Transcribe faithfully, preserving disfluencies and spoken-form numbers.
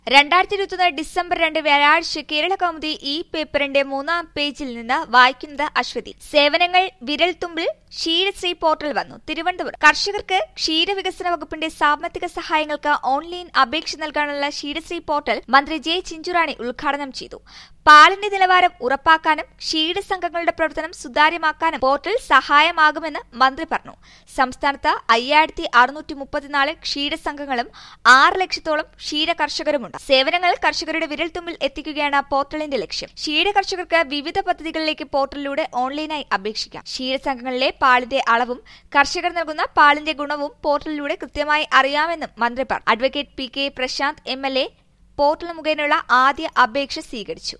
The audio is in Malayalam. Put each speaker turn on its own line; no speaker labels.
രണ്ടായിരത്തി ഇരുപത്തൊന്ന് ഡിസംബർ രണ്ട് വ്യാഴാഴ്ച കേരള കൗമുദി ഈ പേപ്പറിന്റെ മൂന്നാം പേജിൽ നിന്ന് വായിക്കുന്നത് അശ്വതി. സേവനങ്ങൾ വിരൽത്തുമ്പിൽ ക്ഷീരശ്രീ പോർട്ടൽ വന്നു. തിരുവനന്തപുരം. കർഷകർക്ക് ക്ഷീരവികസന വകുപ്പിന്റെ സാമ്പത്തിക സഹായങ്ങൾക്ക് ഓൺലൈൻ അപേക്ഷ നൽകാനുള്ള ക്ഷീരശ്രീ പോർട്ടൽ മന്ത്രി ജെ ചിഞ്ചുറാണി ഉദ്ഘാടനം ചെയ്തു. പാലിന്റെ നിലവാരം ഉറപ്പാക്കാനും ക്ഷീരസംഘങ്ങളുടെ പ്രവർത്തനം സുതാര്യമാക്കാനും പോർട്ടൽ സഹായമാകുമെന്ന് മന്ത്രി പറഞ്ഞു. സംസ്ഥാനത്ത് അയ്യായിരത്തി അറുന്നൂറ്റി മുപ്പത്തിനാല് ക്ഷീരസംഘങ്ങളും ആറ് ലക്ഷത്തോളം ക്ഷീര കർഷകരുമുണ്ട്. സേവനങ്ങൾ കർഷകരുടെ വിരൽത്തുമ്പിൽ എത്തിക്കുകയാണ് പോർട്ടലിന്റെ ലക്ഷ്യം. ക്ഷീര കർഷകർക്ക് വിവിധ പദ്ധതികളിലേക്ക് പോർട്ടലിലൂടെ ഓൺലൈനായി അപേക്ഷിക്കാം. ക്ഷീരസംഘങ്ങളിലെ പാലിന്റെ അളവും കർഷകർ നൽകുന്ന പാലിന്റെ ഗുണവും പോർട്ടലിലൂടെ കൃത്യമായി അറിയാമെന്നും മന്ത്രി പറഞ്ഞു. Advocate P K Prashanth M L A portal മുഖേനയുള്ള ആദ്യ അപേക്ഷ സ്വീകരിച്ചു.